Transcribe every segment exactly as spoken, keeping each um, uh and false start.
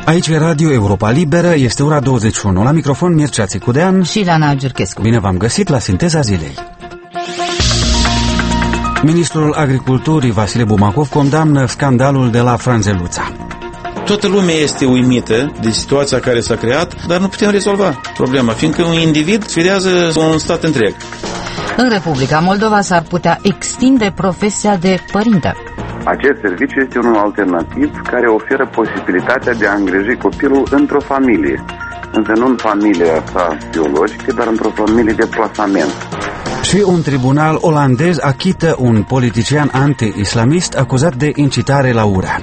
Aici e Radio Europa Liberă, este ora douăzeci și unu. La microfon Mircea Țicudean și Lana Giurchescu. Bine v-am găsit la Sinteza Zilei. Ministrul Agriculturii Vasile Bumacov condamnă scandalul de la Franzeluța. Toată lumea este uimită de situația care s-a creat, dar nu putem rezolva problema, fiindcă un individ sfidează un stat întreg. În Republica Moldova s-ar putea extinde profesia de părinte. Acest serviciu este unul alternativ care oferă posibilitatea de a îngriji copilul într-o familie, însă nu în familia sa biologică, dar într-o familie de plasament. Și un tribunal olandez achită un politician anti-islamist acuzat de incitare la ură.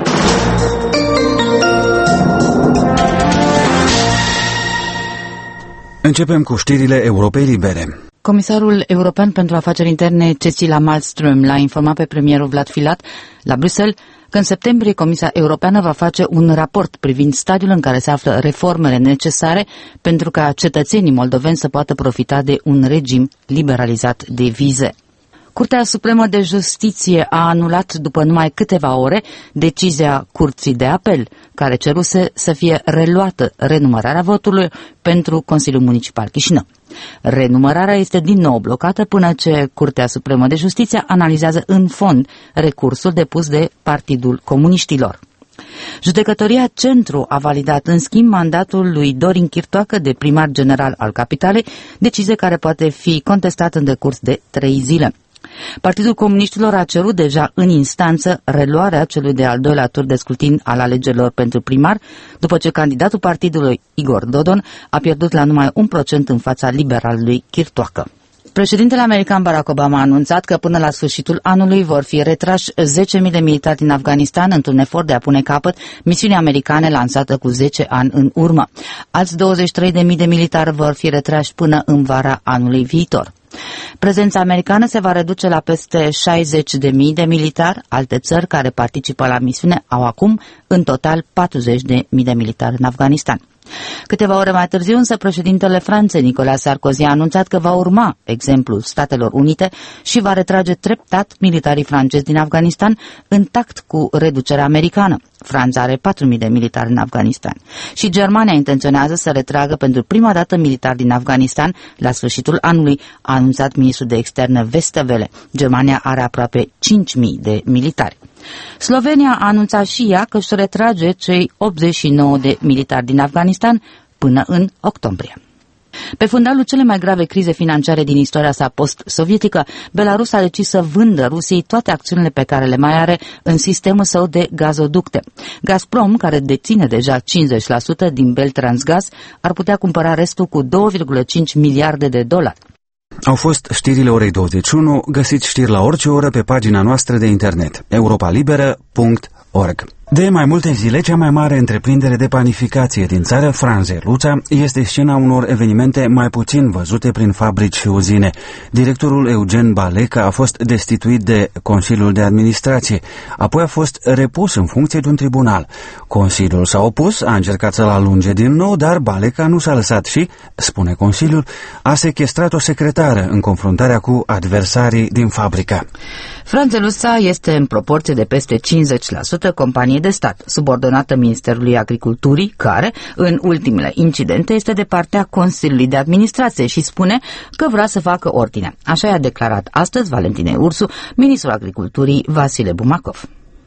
Începem cu știrile Europei Libere. Comisarul european pentru afaceri interne Cecilia Malmström l-a informat pe premierul Vlad Filat la Bruxelles că în septembrie Comisia Europeană va face un raport privind stadiul în care se află reformele necesare pentru ca cetățenii moldoveni să poată profita de un regim liberalizat de vize. Curtea Supremă de Justiție a anulat după numai câteva ore decizia Curții de Apel, care ceruse să fie reluată renumărarea votului pentru Consiliul Municipal Chișinău. Renumărarea este din nou blocată până ce Curtea Supremă de Justiție analizează în fond recursul depus de Partidul Comuniștilor. Judecătoria Centru a validat în schimb mandatul lui Dorin Chirtoacă de primar general al capitalei, decizie care poate fi contestată în decurs de trei zile. Partidul Comuniștilor a cerut deja în instanță reluarea celui de-al doilea tur de scrutin al alegerilor pentru primar, după ce candidatul partidului Igor Dodon a pierdut la numai un procent în fața liberalului Chirtoacă. Președintele american Barack Obama a anunțat că până la sfârșitul anului vor fi retrași zece mii de militari din Afganistan într-un efort de a pune capăt misiunii americane lansată cu zece ani în urmă. Alți douăzeci și trei de mii de militari vor fi retrași până în vara anului viitor. Prezența americană se va reduce la peste șaizeci de mii de militari. Alte țări care participă la misiune au acum în total patruzeci de mii de militari în Afganistan. Câteva ore mai târziu, însă, președintele Franței, Nicolas Sarkozy, a anunțat că va urma exemplul Statelor Unite și va retrage treptat militarii francezi din Afganistan în tact cu reducerea americană. Franța are patru mii de militari în Afganistan și Germania intenționează să retragă pentru prima dată militari din Afganistan la sfârșitul anului, a anunțat ministrul de externe Westerwelle. Germania are aproape cinci mii de militari. Slovenia a anunțat și ea că își retrage cei optzeci și nouă de militari din Afganistan până în octombrie. Pe fundalul cele mai grave crize financiare din istoria sa post-sovietică, Belarus a decis să vândă Rusiei toate acțiunile pe care le mai are în sistemul său de gazoducte. Gazprom, care deține deja cincizeci la sută din Beltransgaz, ar putea cumpăra restul cu două virgulă cinci miliarde de dolari. Au fost știrile orei douăzeci și unu, găsiți știri la orice oră pe pagina noastră de internet, europa liberă punct org. De mai multe zile, cea mai mare întreprindere de panificație din țară, Franzeluța, este scena unor evenimente mai puțin văzute prin fabrici și uzine. Directorul Eugen Baleca a fost destituit de Consiliul de Administrație, apoi a fost repus în funcție de un tribunal. Consiliul s-a opus, a încercat să-l alunge din nou, dar Baleca nu s-a lăsat și, spune Consiliul, a sechestrat o secretară în confruntarea cu adversarii din fabrică. Franzeluța este în proporție de peste cincizeci la sută companie de stat, subordonată Ministerului Agriculturii, care, în ultimele incidente, este de partea Consiliului de Administrație și spune că vrea să facă ordine. Așa i-a declarat astăzi Valentine Ursu, ministrul Agriculturii Vasile Bumacov.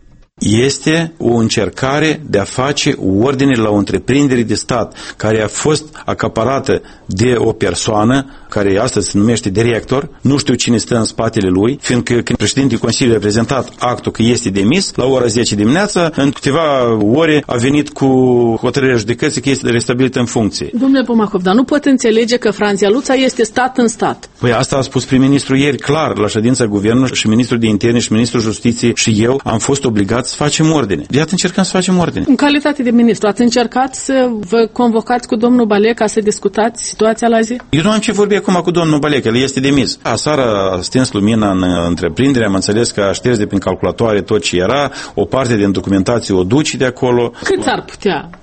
Este o încercare de a face ordine la o întreprindere de stat care a fost acaparată de o persoană care astăzi se numește director, nu știu cine stă în spatele lui, fiindcă când președintele Consiliului a prezentat actul că este demis, la ora zece dimineața, în câteva ore a venit cu hotărârea judecății că este restabilită în funcție. Domnule Pomacov, dar nu pot înțelege că Franzeluța este stat în stat. Păi asta a spus prim-ministru ieri clar la ședința guvernului și ministrul de interne și ministrul justiției și eu am fost obligați să facem ordine. Iată încercăm să facem ordine. În calitate de ministru, ați încercat să vă convocați cu domnul Baleca să discutați situația la zi? Eu nu am ce vorbi acum cu domnul Baleca, el este demis. Aseară a stins lumina în întreprindere, am înțeles că a șters de prin calculatoare tot ce era, o parte din documentație o duce de acolo. Cât ar putea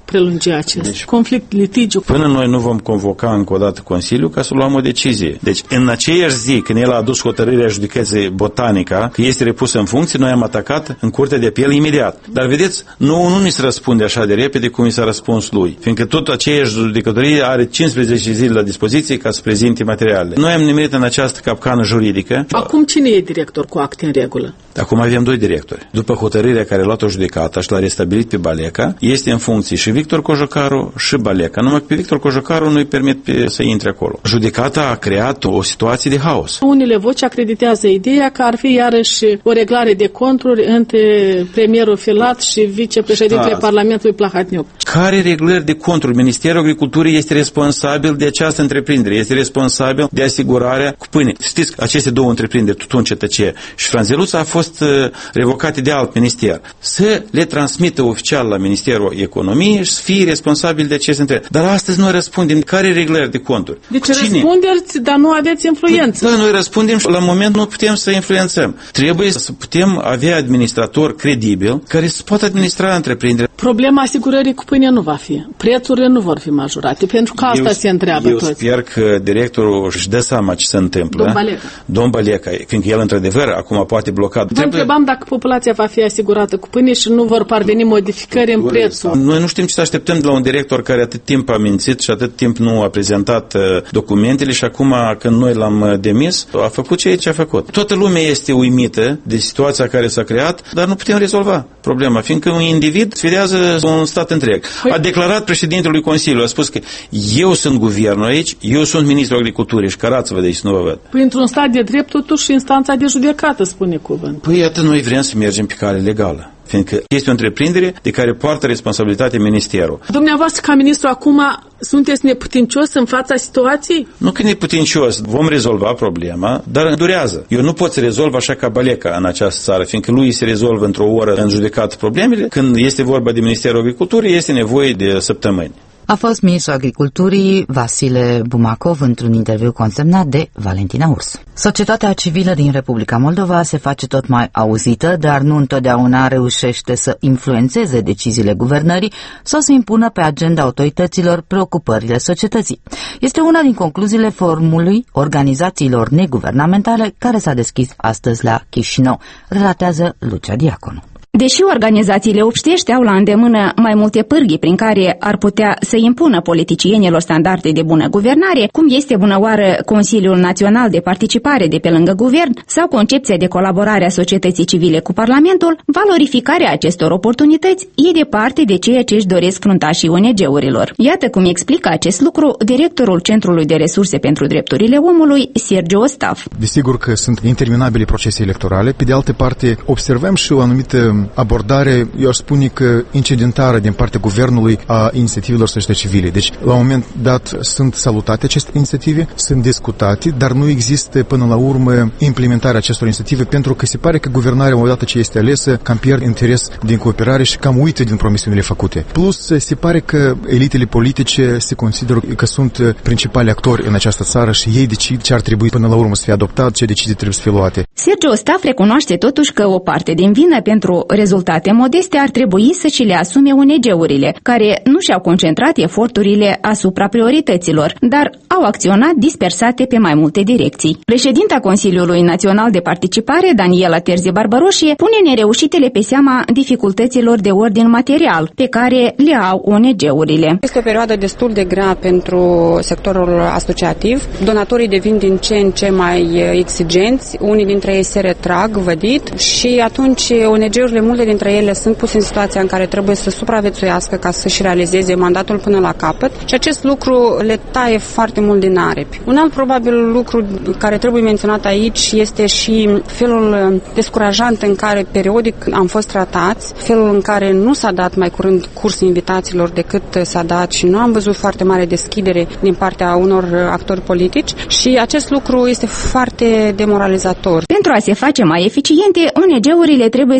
prelungi acest deci, conflict, litigiu? Până noi nu vom convoca încă o dată Consiliul ca să luăm o decizie. Deci, în aceeași zi, când el a adus hotărârea judecății Botanica, că este repusă în funcție, noi am atacat în Curtea de Apel imediat. Dar vedeți, nouă nu ni se răspunde așa de repede cum i s-a răspuns lui, fiindcă tot aceeași judecătorie are cincisprezece zile la dispoziție ca să prezinte materialele. Noi am nimerit în această capcană juridică. Acum cine e director cu acte în regulă? Acum avem doi directori. După hotărârea care a luat-o judecata și l-a restabilit pe Baleca, este în funcție și Victor Cojocaru și Baleca. Numai că pe Victor Cojocaru nu-i permit pe, să intre acolo. Judecata a creat o situație de haos. Unele voci acreditează ideea că ar fi iarăși o reglare de conturi între premierul Filat și vicepreședintele da. Parlamentului Plahatniuc. Care reglări de conturi? Ministerul Agriculturii este responsabil de această întreprindere, este responsabil de asigurarea cu pâine. Știți, aceste două întreprinderi, Tutun Cetăcee și Franzeluța, a fost uh, revocate de alt minister. Să le transmită oficial la Ministerul Economiei și să fie responsabil de aceste întreprinderi. Dar astăzi noi răspundem care reglări de conturi. Deci răspundeți, dar nu aveți influență. Da, noi răspundem și la moment nu putem să influențăm. Trebuie să putem avea administratori credibili care să poată administra întreprinderea. Problema asigurării cu pâine nu va fi. Prețurile nu vor fi majorate, pentru că asta eu, se întreabă eu toți. Sper că directorul își dă seama ce se întâmplă. Domn Baleca. Domn Baleca, fiindcă el într-adevăr acum poate bloca. Vă Trebuie... întrebam dacă populația va fi asigurată cu pâine și nu vor parveni modificări în prețul. Noi nu știm ce să așteptăm de la un director care atât timp a mințit și atât timp nu a prezentat uh, documentele și acum când noi l-am demis, a făcut ceea ce a făcut. Toată lumea este uimită de situația care s-a creat, dar nu putem rezolva problema, fiindcă un individ sfidează un stat întreg. Păi... A declarat președintelui Consiliului, a spus că eu sunt guvernul aici, eu sunt ministrul agriculturii și cărați-vă de aici, nu vă văd. Păi într-un stat de drept, totuși instanța de judecată spune cuvânt. Păi atât noi vrem să mergem pe cale legală, fiindcă este o întreprindere de care poartă responsabilitatea ministerul. Dumneavoastră, ca ministru, acum sunteți neputincios în fața situației? Nu că neputincios, vom rezolva problema, dar durează. Eu nu pot să rezolv așa ca Baleca în această țară, fiindcă lui se rezolvă într-o oră în judecat problemele. Când este vorba de Ministerul Agriculturii, este nevoie de săptămâni. A fost ministrul Agriculturii Vasile Bumacov într-un interviu consemnat de Valentina Urs. Societatea civilă din Republica Moldova se face tot mai auzită, dar nu întotdeauna reușește să influențeze deciziile guvernării sau să impună pe agenda autorităților preocupările societății. Este una din concluziile forumului organizațiilor neguvernamentale care s-a deschis astăzi la Chișinău, relatează Lucia Diaconu. Deși organizațiile obștești au la îndemână mai multe pârghii prin care ar putea să impună politicienilor standarde de bună guvernare, cum este bunăoară Consiliul Național de Participare de pe lângă guvern sau concepția de colaborare a societății civile cu Parlamentul, valorificarea acestor oportunități e departe de ceea ce își doresc fruntașii O N G-urilor. Iată cum explică acest lucru directorul Centrului de Resurse pentru Drepturile Omului, Sergiu Ostaf. Desigur că sunt interminabile procese electorale, pe de altă parte observăm și o anumită abordare, eu aș spune că incidentară din partea guvernului a inițiativelor societății civile. Deci, la un moment dat, sunt salutate aceste inițiative, sunt discutate, dar nu există până la urmă implementarea acestor inițiative, pentru că se pare că guvernarea, odată ce este alesă, cam pierd interes din cooperare și cam uită din promisiunile făcute. Plus, se pare că elitele politice se consideră că sunt principali actori în această țară și ei decid ce ar trebui până la urmă să fie adoptat, ce decizii trebuie să fie luate. Sergiu Ostaf recunoaște totuși că o parte din vină pentru rezultate modeste ar trebui să și le asume O N G-urile, care nu și-au concentrat eforturile asupra priorităților, dar au acționat dispersate pe mai multe direcții. Președinta Consiliului Național de Participare, Daniela Terzi Barbaroșie, pune nereușitele pe seama dificultăților de ordin material pe care le au O N G-urile. Este o perioadă destul de grea pentru sectorul asociativ. Donatorii devin din ce în ce mai exigenți, unii dintre ei se retrag vădit și atunci O N G-urile, multe dintre ele sunt puse în situația în care trebuie să supraviețuiască ca să-și realizeze mandatul până la capăt și acest lucru le taie foarte mult din aripi. Un alt probabil lucru care trebuie menționat aici este și felul descurajant în care periodic am fost tratați, felul în care nu s-a dat mai curând curs invitațiilor decât s-a dat și nu am văzut foarte mare deschidere din partea unor actori politici și acest lucru este foarte demoralizator. Pentru a se face mai eficiente, O N G-urile trebuie să fie mai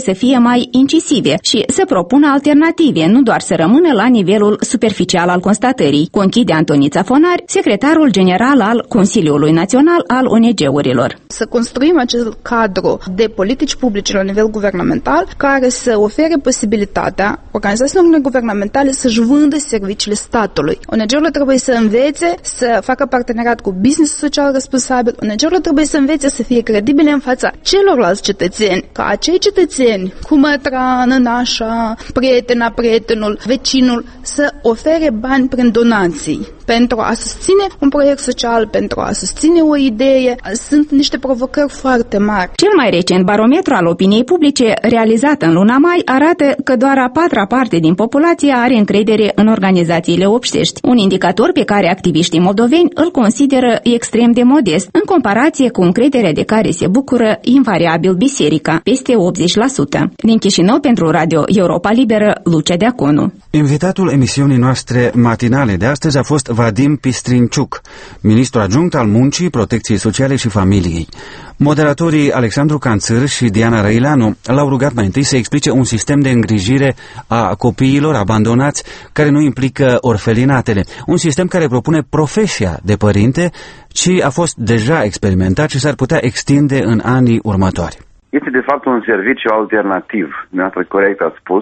mai incisive și să propună alternative, nu doar să rămână la nivelul superficial al constatării, conchide Antonița Fonari, secretarul general al Consiliului Național al O N G-urilor. Să construim acel cadru de politici publice la nivel guvernamental care să ofere posibilitatea organizațiilor neguvernamentale să-și vândă serviciile statului. O N G-urile trebuie să învețe să facă parteneriat cu business social responsabil. O N G-urile trebuie să învețe să fie credibile în fața celorlalți cetățeni, ca acei cetățeni cu mătrană, nașa, prietena, prietenul, vecinul, să ofere bani prin donații pentru a susține un proiect social, pentru a susține o idee. Sunt niște provocări foarte mari. Cel mai recent barometru al opiniei publice, realizat în luna mai, arată că doar a patra parte din populație are încredere în organizațiile obștești, un indicator pe care activiștii moldoveni îl consideră extrem de modest, în comparație cu încrederea de care se bucură invariabil biserica, peste optzeci la sută. Din Chișinău, pentru Radio Europa Liberă, Lucia Deaconu. Invitatul emisiunii noastre matinale de astăzi a fost Vadim Pistrinciuc, ministru adjunct al Muncii, Protecției Sociale și Familiei. Moderatorii Alexandru Canțâr și Diana Răileanu l-au rugat mai întâi să explice un sistem de îngrijire a copiilor abandonați care nu implică orfelinatele, un sistem care propune profesia de părinte, ci a fost deja experimentat și s-ar putea extinde în anii următori. Este de fapt un serviciu alternativ, dumneavoastră corect ați spus,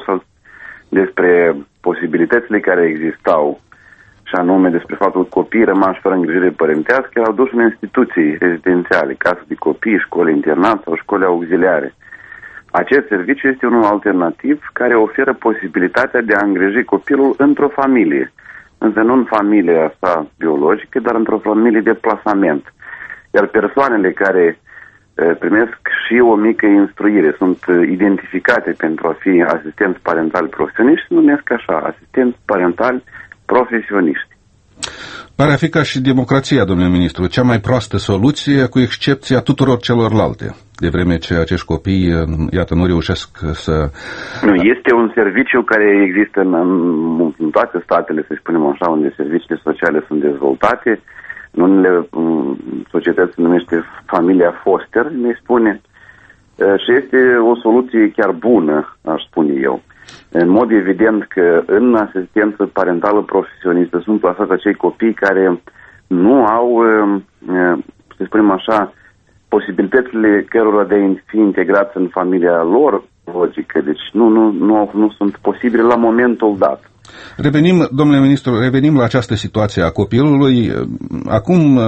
despre posibilitățile care existau, și anume despre faptul că copiii rămași fără îngrijire părintească erau duși în instituții rezidențiale, case de copii, școli internat sau școli auxiliare. Acest serviciu este unul alternativ care oferă posibilitatea de a îngriji copilul într-o familie, însă nu în familia sa biologică, dar într-o familie de plasament. Iar persoanele care primesc și o mică instruire, sunt identificate pentru a fi asistenți parentali profesioniști, se numesc așa, asistenți parentali profesioniști. Pare a fi ca și democrația, domnule ministru, cea mai proastă soluție, cu excepția tuturor celorlalte, de vreme ce acești copii, iată, nu reușesc să... Nu, este un serviciu care există în, în toate statele, să spunem așa, unde serviciile sociale sunt dezvoltate. În unele societăți se numește familia foster, ne spune, și este o soluție chiar bună, aș spune eu. În mod evident că în asistență parentală profesionistă sunt plasați acei copii care nu au, să spunem așa, posibilitățile cărora de a fi integrați în familia lor logică. Deci nu, nu, nu, nu sunt posibile la momentul dat. Revenim, domnule ministru, revenim la această situație a copilului. Acum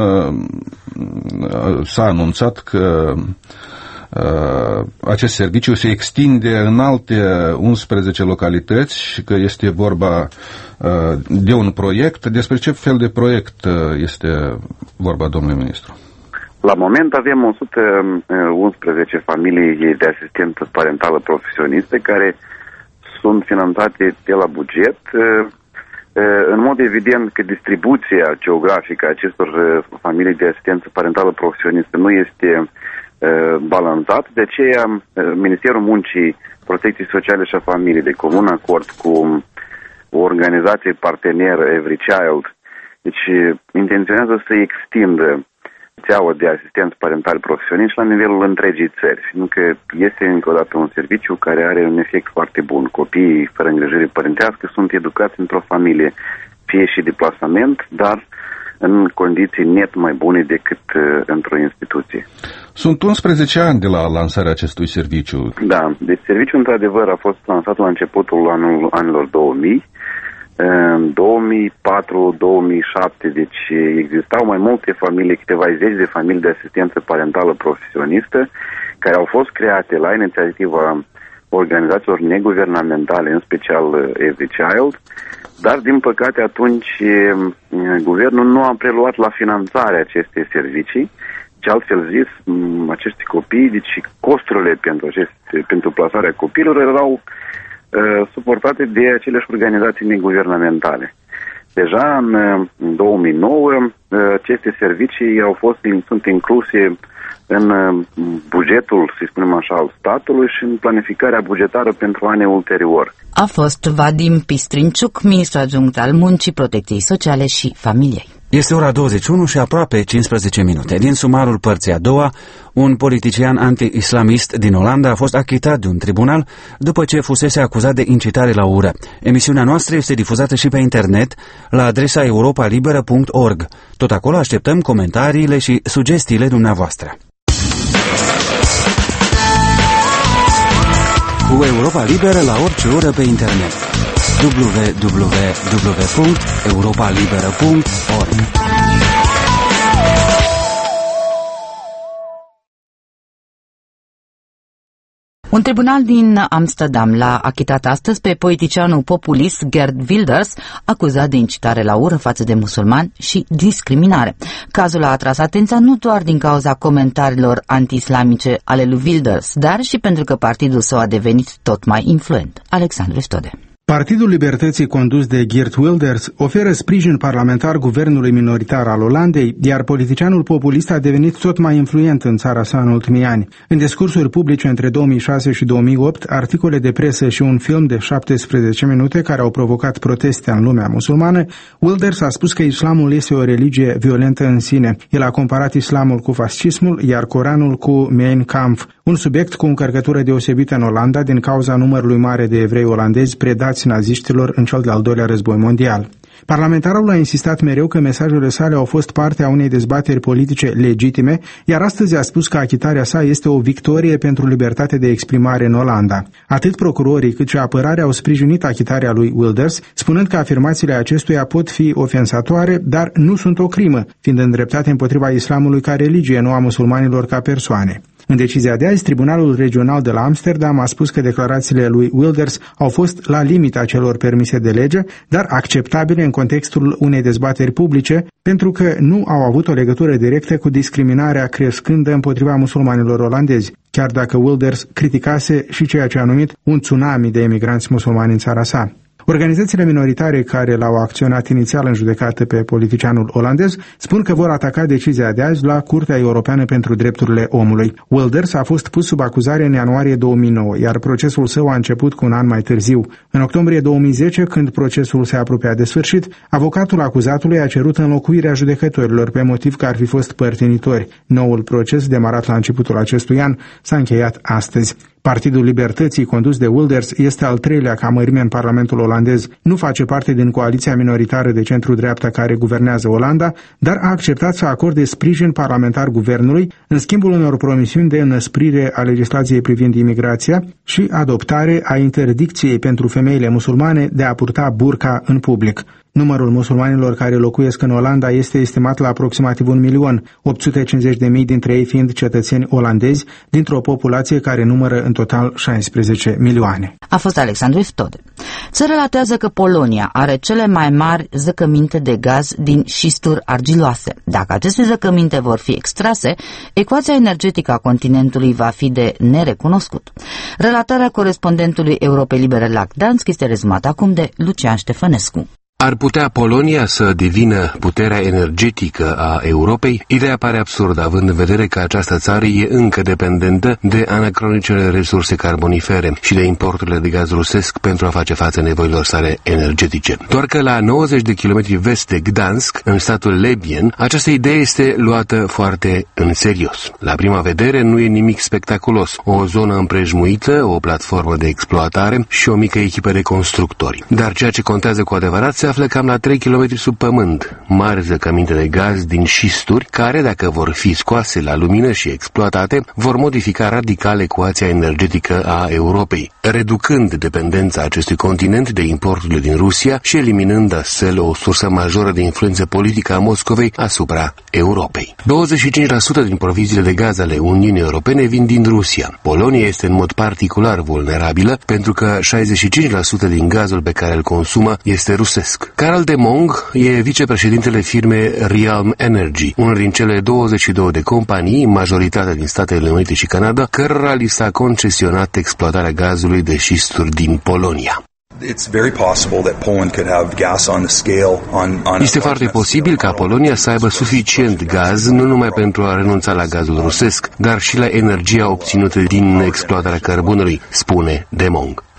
s-a anunțat că Uh, acest serviciu se extinde în alte unsprezece localități și că este vorba uh, de un proiect. Despre ce fel de proiect uh, este vorba, domnule ministru? La moment avem o sută unsprezece familii de asistență parentală profesionistă care sunt finanțate de la buget. Uh, uh, în mod evident că distribuția geografică a acestor uh, familii de asistență parentală profesionistă nu este balansat, de aceea Ministerul Muncii, Protecției Sociale și a Familiei, de comun acord cu o organizație parteneră, Every Child, deci intenționează să extindă rețeaua de asistenți parentali profesioniști la nivelul întregii țări, fiindcă este încă o dată un serviciu care are un efect foarte bun. Copiii fără îngrijire părintească sunt educați într-o familie, fie și de plasament, dar în condiții net mai bune decât uh, într-o instituție. Sunt unsprezece ani de la lansarea acestui serviciu. Da, deci serviciul într-adevăr a fost lansat la începutul anul, anilor două mii. În două mii patru două mii șapte, deci existau mai multe familii, câteva zeci de familii de asistență parentală profesionistă, care au fost create la inițiativa organizațiilor neguvernamentale, în special Every Child, dar, din păcate, atunci guvernul nu a preluat la finanțarea acestei servicii, ce altfel zis, acești copii, deci costurile pentru, aceste, pentru plasarea copiilor erau uh, suportate de aceleași organizații neguvernamentale. Deja în, în două mii nouă, uh, aceste servicii au fost, sunt incluse în bugetul, să spunem așa, al statului și în planificarea bugetară pentru anii ulterior. A fost Vadim Pistrinciuc, ministru adjunct al Muncii, Protecției Sociale și Familiei. Este ora douăzeci și unu și aproape cincisprezece minute. Din sumarul părții a doua, un politician anti-islamist din Olanda a fost achitat de un tribunal după ce fusese acuzat de incitare la ură. Emisiunea noastră este difuzată și pe internet la adresa europa liberă punct org. Tot acolo așteptăm comentariile și sugestiile dumneavoastră. Cu Europa Liberă la orice oră pe internet. w w w punct europa liberă punct org. Un tribunal din Amsterdam l-a achitat astăzi pe politicianul populist Geert Wilders, acuzat de incitare la ură față de musulmani și discriminare. Cazul a atras atenția nu doar din cauza comentariilor anti-islamice ale lui Wilders, dar și pentru că partidul său a devenit tot mai influent. Alexandru Stode. Partidul Libertății, condus de Geert Wilders, oferă sprijin parlamentar guvernului minoritar al Olandei, iar politicianul populist a devenit tot mai influent în țara sa în ultimii ani. În discursuri publice între două mii șase și două mii opt, articole de presă și un film de șaptesprezece minute care au provocat proteste în lumea musulmană, Wilders a spus că islamul este o religie violentă în sine. El a comparat islamul cu fascismul, iar Coranul cu Mein Kampf, un subiect cu încărcătură deosebită în Olanda din cauza numărului mare de evrei olandezi predați naziștilor în cel de-al doilea război mondial. Parlamentarul a insistat mereu că mesajele sale au fost parte a unei dezbateri politice legitime, iar astăzi a spus că achitarea sa este o victorie pentru libertate de exprimare în Olanda. Atât procurorii cât și apărarea au sprijinit achitarea lui Wilders, spunând că afirmațiile acestuia pot fi ofensatoare, dar nu sunt o crimă, fiind îndreptate împotriva islamului ca religie, nu a musulmanilor ca persoane. În decizia de azi, Tribunalul Regional de la Amsterdam a spus că declarațiile lui Wilders au fost la limita celor permise de lege, dar acceptabile în contextul unei dezbateri publice, pentru că nu au avut o legătură directă cu discriminarea crescândă împotriva musulmanilor olandezi, chiar dacă Wilders criticase și ceea ce a numit un tsunami de emigranți musulmani în țara sa. Organizațiile minoritare care l-au acționat inițial în judecată pe politicianul olandez spun că vor ataca decizia de azi la Curtea Europeană pentru Drepturile Omului. Wilders a fost pus sub acuzare în ianuarie două mii nouă, iar procesul său a început cu un an mai târziu. În octombrie două mii zece, când procesul se apropia de sfârșit, avocatul acuzatului a cerut înlocuirea judecătorilor pe motiv că ar fi fost părtinitori. Noul proces, demarat la începutul acestui an, s-a încheiat astăzi. Partidul Libertății, condus de Wilders, este al treilea ca mărime în Parlamentul olandez. Nu face parte din coaliția minoritară de centru-dreapta care guvernează Olanda, dar a acceptat să acorde sprijin parlamentar guvernului în schimbul unor promisiuni de înăsprire a legislației privind imigrația și adoptare a interdicției pentru femeile musulmane de a purta burca în public. Numărul musulmanilor care locuiesc în Olanda este estimat la aproximativ un milion, opt sute cincizeci de mii dintre ei fiind cetățeni olandezi, dintr-o populație care numără în total șaisprezece milioane. A fost Alexandru Stode. Se relatează că Polonia are cele mai mari zăcăminte de gaz din șisturi argiloase. Dacă aceste zăcăminte vor fi extrase, ecuația energetică a continentului va fi de nerecunoscut. Relatarea corespondentului Europei Libere la Gdansk este rezumată acum de Lucian Ștefănescu. Ar putea Polonia să devină puterea energetică a Europei? Ideea pare absurdă, având în vedere că această țară e încă dependentă de anacronicele resurse carbonifere și de importurile de gaz rusesc pentru a face față nevoilor sale energetice. Doar că la nouăzeci de kilometri vest de Gdansk, în statul Lebien, această idee este luată foarte în serios. La prima vedere nu e nimic spectaculos, o zonă împrejmuită, o platformă de exploatare și o mică echipă de constructori. Dar ceea ce contează cu adevărat se află cam la trei kilometri sub pământ, mari zăcăminte de gaz din șisturi, care, dacă vor fi scoase la lumină și exploatate, vor modifica radical ecuația energetică a Europei, reducând dependența acestui continent de importurile din Rusia și eliminând astfel o sursă majoră de influență politică a Moscovei asupra Europei. douăzeci și cinci la sută din proviziile de gaz ale Uniunii Europene vin din Rusia. Polonia este în mod particular vulnerabilă pentru că șaizeci și cinci la sută din gazul pe care îl consumă este rusesc. Karel de Mong e vicepreședintele firmei Realm Energy, una din cele douăzeci și două de companii, majoritatea din Statele Unite și Canada, cărora li s-a concesionat exploatarea gazului de șisturi din Polonia. Este foarte posibil ca Polonia să aibă suficient gaz nu numai pentru a renunța la gazul rusesc, dar și la energia obținută din exploatarea cărbunelui, spune de Mong.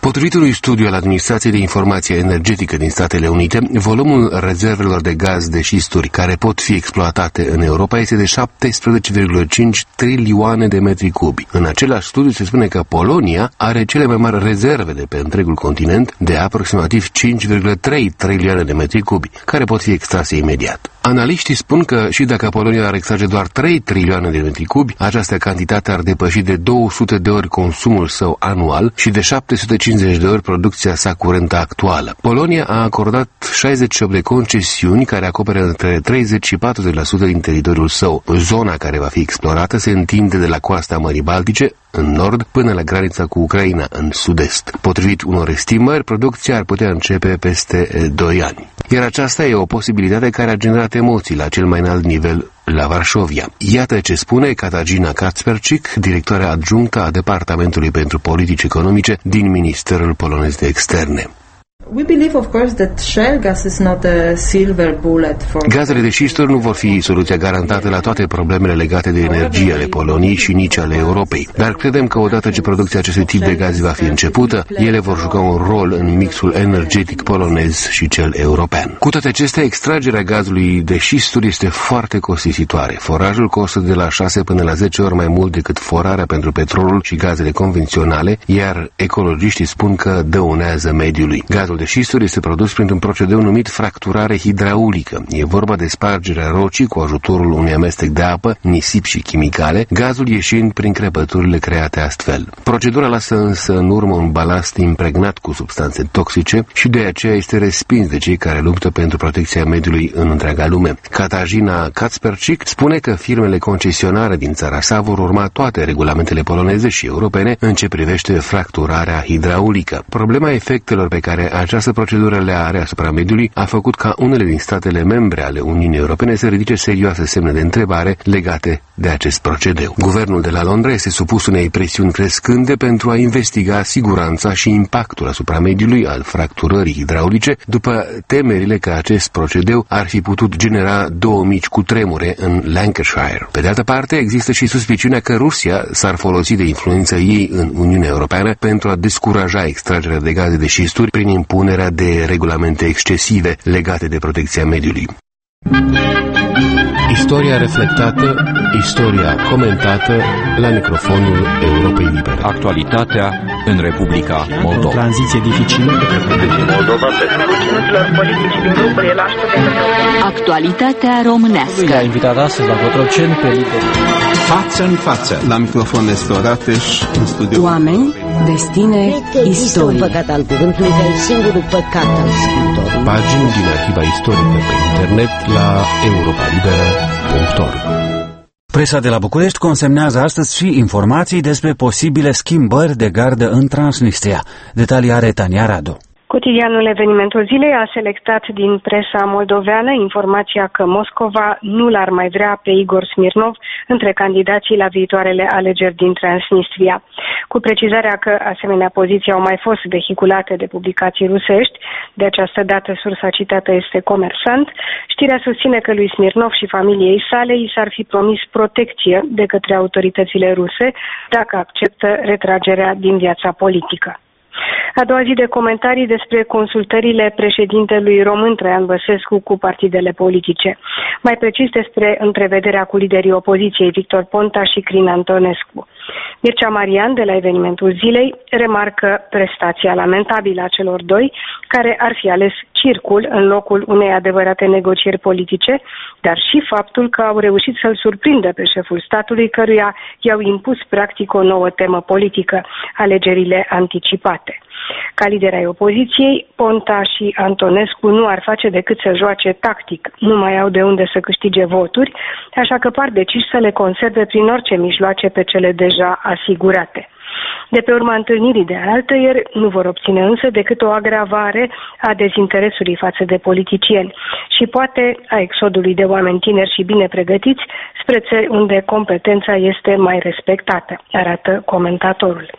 Potrivit unui studiu al Administrației de Informație Energetică din Statele Unite, volumul rezervelor de gaz de șisturi care pot fi exploatate în Europa este de șaptesprezece virgulă cinci trilioane de metri cubi. În același studiu se spune că Polonia are cele mai mari rezerve de pe întregul continent, de aproximativ cinci virgulă trei trilioane de metri cubi, care pot fi extrase imediat. Analiștii spun că și dacă Polonia ar extrage doar trei trilioane de metri cubi, această cantitate ar depăși de două sute de ori consumul său anual și de șapte sute cincizeci de ori producția sa curentă actuală. Polonia a acordat șaizeci și opt de concesiuni care acoperă între treizeci și patruzeci la sută din teritoriul său. Zona care va fi explorată se întinde de la coasta Mării Baltice, în nord, până la granița cu Ucraina, în sud-est. Potrivit unor estimări, producția ar putea începe peste doi ani. Iar aceasta e o posibilitate care a generat emoții la cel mai înalt nivel la Varșovia. Iată ce spune Katarzyna Kacperczyk, directoarea adjunctă a Departamentului pentru Politici Economice din Ministerul Polonez de Externe. We believe, of course, that shale gas is not a silver bullet for... Gazele de șisturi nu vor fi soluția garantată la toate problemele legate de energie ale Poloniei și nici ale Europei. Dar credem că odată ce producția acestui tip de gaze va fi începută, ele vor juca un rol în mixul energetic polonez și cel european. Cu toate acestea, extragerea gazului de șisturi este foarte costisitoare. Forajul costă de la șase până la zece ori mai mult decât forarea pentru petrolul și gazele convenționale, iar ecologiștii spun că dăunează mediului. Gazul de șisturi este produs printr-un procedeu numit fracturare hidraulică. E vorba de spargerea rocii cu ajutorul unui amestec de apă, nisip și chimicale, gazul ieșind prin crăpăturile create astfel. Procedura lasă însă în urmă un balast impregnat cu substanțe toxice și de aceea este respins de cei care luptă pentru protecția mediului în întreaga lume. Katarzyna Kacperczyk spune că firmele concesionare din țara sa vor urma toate regulamentele poloneze și europene în ce privește fracturarea hidraulică. Problema efectelor pe care această procedură le are asupra mediului a făcut ca unele din statele membre ale Uniunii Europene să ridice serioase semne de întrebare legate de acest procedeu. Guvernul de la Londra este supus unei presiuni crescânde pentru a investiga siguranța și impactul asupra mediului al fracturării hidraulice, după temerile că acest procedeu ar fi putut genera două mici cutremure în Lancashire. Pe de altă parte, există și suspiciunea că Rusia s-ar folosi de influența ei în Uniunea Europeană pentru a descuraja extragerea de gaze de șisturi prin impunerea de regulamente excesive legate de protecția mediului. Istoria reflectată, istoria comentată la microfonul Europei Libere. Actualitatea în Republica Moldova. O tranziție dificilă de Republica Moldova. Actualitatea românească. I-a invitat astăzi la Cotroceni pe lider. Față în față. La microfon Escorateș, în studio. Oameni, destine, istorie. Păcat al cuvântului, că e singurul păcat al scriitorului. Pagini din arhiva istorică pe internet la europa libera punct org. Presa de la București consemnează astăzi și informații despre posibile schimbări de gardă în Transnistria. Detalii are Tania Radu. Cotidianul Evenimentul Zilei a selectat din presa moldoveană informația că Moscova nu l-ar mai vrea pe Igor Smirnov între candidații la viitoarele alegeri din Transnistria. Cu precizarea că asemenea poziții au mai fost vehiculate de publicații rusești, de această dată sursa citată este Comersant, știrea susține că lui Smirnov și familiei sale i s-ar fi promis protecție de către autoritățile ruse dacă acceptă retragerea din viața politică. A doua zi de comentarii despre consultările președintelui român Traian Băsescu cu partidele politice. Mai precis despre întrevederea cu liderii opoziției Victor Ponta și Crin Antonescu. Mircea Marian, de la Evenimentul Zilei, remarcă prestația lamentabilă a celor doi, care ar fi ales circul în locul unei adevărate negocieri politice, dar și faptul că au reușit să-l surprindă pe șeful statului, căruia i-au impus practic o nouă temă politică, alegerile anticipate. Ca lideri ai opoziției, Ponta și Antonescu nu ar face decât să joace tactic, nu mai au de unde să câștige voturi, așa că par deciși să le conserve prin orice mijloace pe cele deja asigurate. De pe urma întâlnirii de altăieri nu vor obține însă decât o agravare a dezinteresului față de politicieni și poate a exodului de oameni tineri și bine pregătiți spre țări unde competența este mai respectată, arată comentatorul.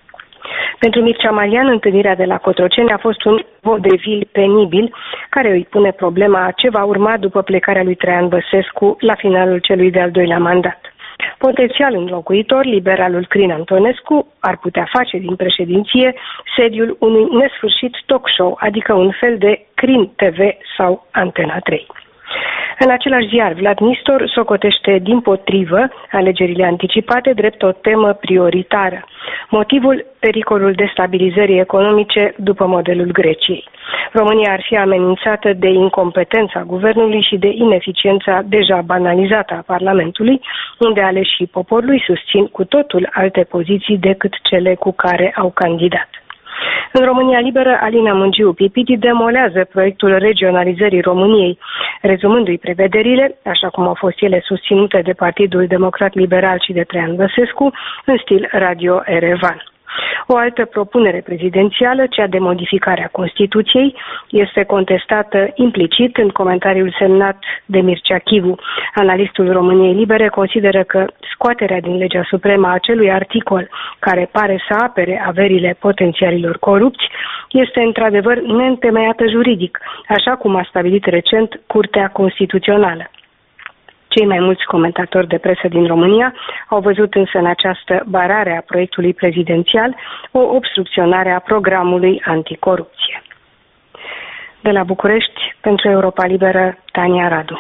Pentru Mircea Marian, întâlnirea de la Cotroceni a fost un vodevil penibil care îi pune problema ce va urma după plecarea lui Traian Băsescu la finalul celui de-al doilea mandat. Potențial înlocuitor, liberalul Crin Antonescu ar putea face din președinție sediul unui nesfârșit talk show, adică un fel de Crin T V sau Antena trei. În același ziar, Vlad Nistor socotește dimpotrivă alegerile anticipate drept o temă prioritară. Motivul, pericolul destabilizării economice după modelul Greciei. România ar fi amenințată de incompetența guvernului și de ineficiența deja banalizată a Parlamentului, unde aleșii poporului susțin cu totul alte poziții decât cele cu care au candidat. În România Liberă, Alina Mungiu Pipiti demolează proiectul regionalizării României, rezumându-i prevederile, așa cum au fost ele susținute de Partidul Democrat Liberal și de Traian Băsescu, în stil Radio Erevan. O altă propunere prezidențială, cea de modificare a Constituției, este contestată implicit în comentariul semnat de Mircea Chivu. Analistul României Libere consideră că scoaterea din legea supremă a acelui articol care pare să apere averile potențialilor corupți este într-adevăr neîntemeiată juridic, așa cum a stabilit recent Curtea Constituțională. Cei mai mulți comentatori de presă din România au văzut însă în această barare a proiectului prezidențial o obstrucționare a programului anticorupție. De la București, pentru Europa Liberă, Tania Radu.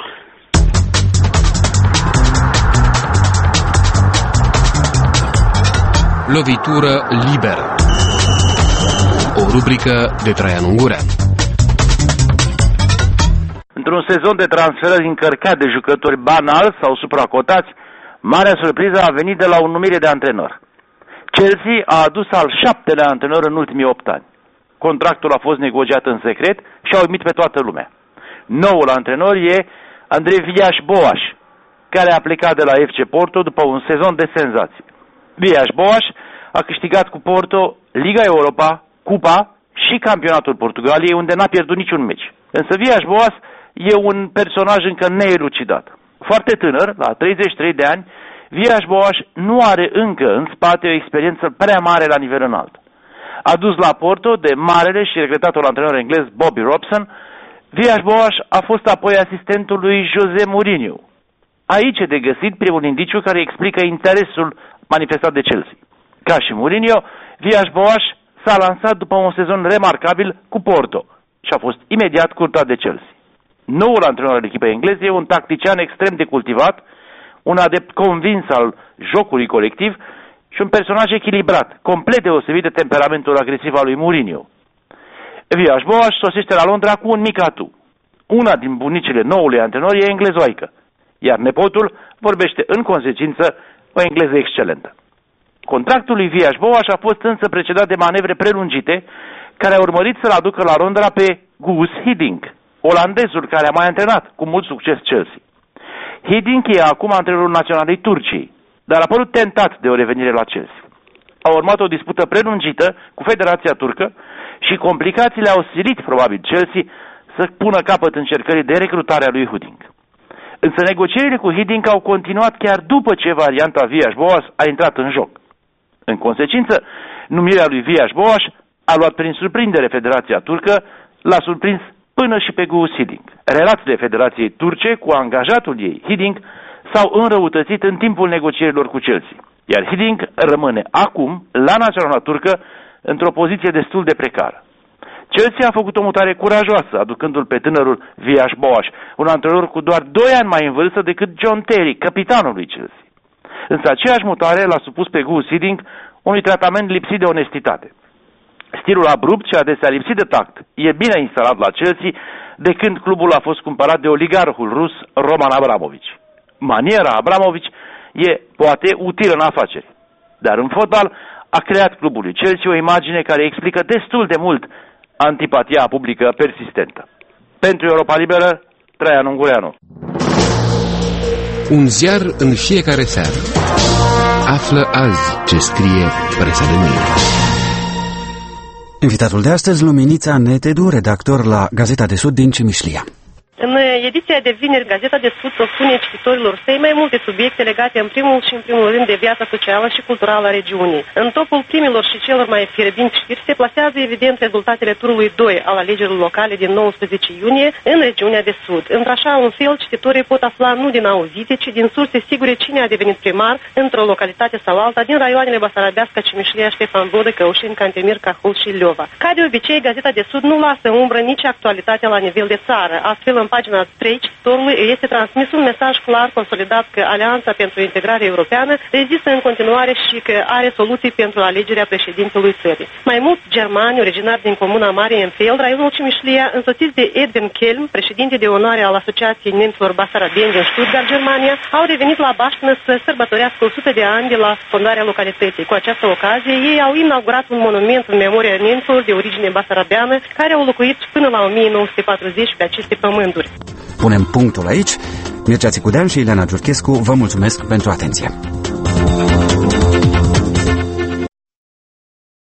Lovitură liberă. O rubrică de Traian Ungureanu. Într-un sezon de transferări încărcat de jucători banali sau supracotați, marea surpriză a venit de la o numire de antrenor. Chelsea a adus al șaptelea antrenor în ultimii opt ani. Contractul a fost negociat în secret și a uimit pe toată lumea. Noul antrenor e Andrei Villas-Boas, care a plecat de la F C Porto după un sezon de senzație. Villas-Boas a câștigat cu Porto Liga Europa, Cupa și Campionatul Portugaliei, unde n-a pierdut niciun meci. Însă Villas-Boas e un personaj încă neelucidat. Foarte tânăr, la treizeci și trei de ani, Villas-Boas nu are încă în spate o experiență prea mare la nivel înalt. Adus la Porto de marele și regretatul antrenor englez Bobby Robson, Villas-Boas a fost apoi asistentul lui José Mourinho. Aici e de găsit primul indiciu care explică interesul manifestat de Chelsea. Ca și Mourinho, Villas-Boas s-a lansat după un sezon remarcabil cu Porto și a fost imediat curtat de Chelsea. Noul antrenor al echipei engleze e un tactician extrem de cultivat, un adept convins al jocului colectiv și un personaj echilibrat, complet deosebit de temperamentul agresiv al lui Mourinho. Villas-Boas sosește la Londra cu un mic atu. Una din bunicile noului antrenor e englezoaică, iar nepotul vorbește în consecință o engleză excelentă. Contractul lui Villas-Boas a fost însă precedat de manevre prelungite care au urmărit să-l aducă la Londra pe Guus Hiddink, olandezul care a mai antrenat cu mult succes Chelsea. Hiddink e acum antrenorul naționalei Turciei, dar a părut tentat de o revenire la Chelsea. A urmat o dispută prelungită cu Federația Turcă și complicațiile au silit probabil Chelsea să pună capăt încercării de recrutare a lui Hiddink. Însă negocierile cu Hiddink au continuat chiar după ce varianta Villas-Boas a intrat în joc. În consecință, numirea lui Villas-Boas a luat prin surprindere Federația Turcă, l-a surprins până și pe Guus Hiddink. Relațiile Federației Turce cu angajatul ei, Hiddink, s-au înrăutățit în timpul negocierilor cu Chelsea, iar Hiddink rămâne acum, la naționala turcă, într-o poziție destul de precară. Chelsea a făcut o mutare curajoasă, aducându-l pe tânărul Villas-Boas, un antrenor cu doar doi ani mai în vârstă decât John Terry, capitanul lui Chelsea. Însă aceeași mutare l-a supus pe Guus Hiddink unui tratament lipsit de onestitate. Stilul abrupt și adesea lipsit de tact e bine instalat la Chelsea de când clubul a fost cumpărat de oligarhul rus Roman Abramovich. Maniera Abramovich e poate utilă în afaceri, dar în fotbal a creat clubului Chelsea o imagine care explică destul de mult antipatia publică persistentă. Pentru Europa Liberă, Traian Ungureanu. Un ziar în fiecare seară. Află azi ce scrie presa de mâine. Invitatul de astăzi, Luminița Netedu, redactor la Gazeta de Sud din Cimișlia. În ediția de vineri, Gazeta de Sud propune cititorilor săi mai multe subiecte legate în primul și în primul rând de viața socială și culturală a regiunii. În topul primilor și celor mai fierbinți știri se plasează evident rezultatele turului doi al alegerilor locale din nouăsprezece iunie în regiunea de Sud. Într-așa un fel, cititorii pot afla nu din auzite, ci din surse sigure cine a devenit primar într-o localitate sau alta din raioanele Basarabeasca, Cimișlia, Ștefan Vodă, Căușeni, Cantemir, Cahul și Leova. Ca de obicei, Gazeta de Sud nu lasă umbră nici actualitatea la nivel de țară. Astfel, în pagina trei cititorului este transmis un mesaj clar consolidat că Alianța pentru Integrare Europeană rezistă în continuare și că are soluții pentru alegerea președintelui țării. Mai mult, germani, originari din comuna Marienfeld, raionul Cimișlia, însoțiți de Edwin Kelm, președinte de onoare al Asociației Nemților Basarabeni din Stuttgart, Germania, au revenit la Baștină să sărbătorească o sută de ani de la fondarea localității. Cu această ocazie, ei au inaugurat un monument în memoria nemților de origine basarabeană care au locuit până la o mie nouă sute patruzeci pe aceste pământuri. Punem punctul aici. Mircea Țicudean și Ileana Giurchescu vă mulțumesc pentru atenție.